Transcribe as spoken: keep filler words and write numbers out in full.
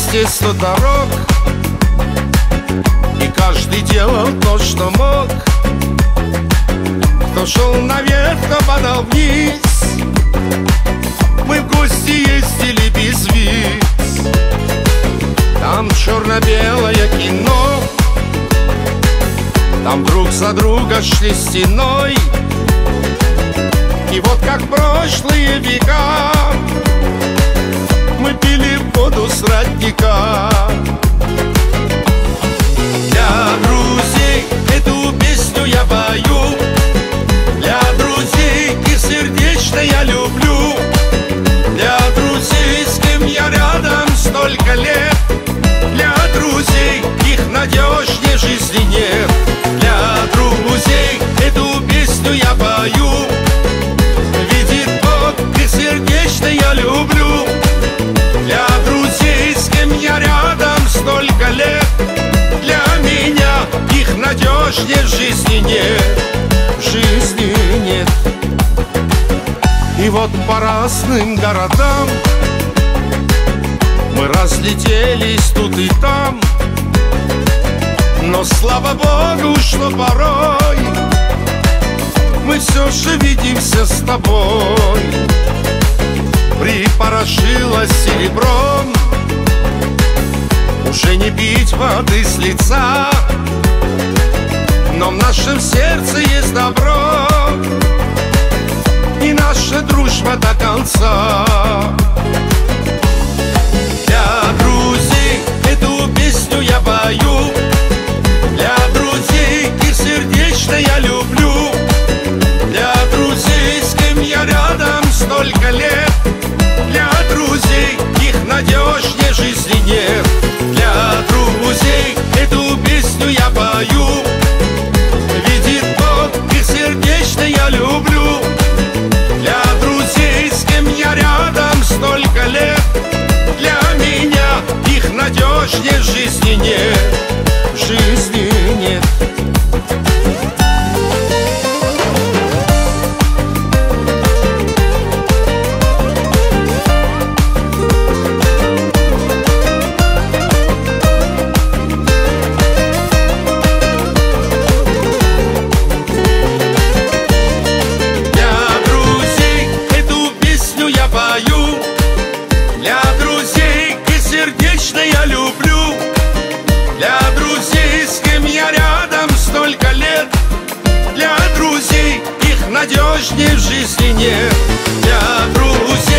вместе сто дорог, и каждый делал то, что мог. Кто шел наверх, кто падал вниз. Мы в гости ездили без виз. Там черно-белое кино, там друг за друга шли стеной. И вот как прошлые века мы пили воду с родника. Для друзей эту песню я пою, для друзей их сердечно я люблю, для друзей, с кем я рядом столько лет, для друзей их надежнее жизни нет. Для друзей эту песню я пою, видит Бог, их сердечно я люблю, для друзей, с кем я рядом столько лет, для меня их надежнее в жизни нет, в жизни нет. И вот по разным городам мы разлетелись тут и там, но слава Богу, что порой мы все же видимся с тобой. Припорошилось серебром, уже не пить воды с лица, но в нашем сердце есть добро, и наша дружба до конца. Для друзей эту песню я пою, для друзей их сердечно я люблю, для друзей, с кем я рядом столько лет, для друзей их надежнее жизни нет. Для друзей эту песню я пою, видит Бог, их сердечно я люблю, для друзей, с кем я рядом столько лет, для меня их надежнее в жизни нет, в жизни нет. Для друзей их сердечно я люблю, для друзей, с кем я рядом столько лет, для друзей их надежнее в жизни нет. Для друзей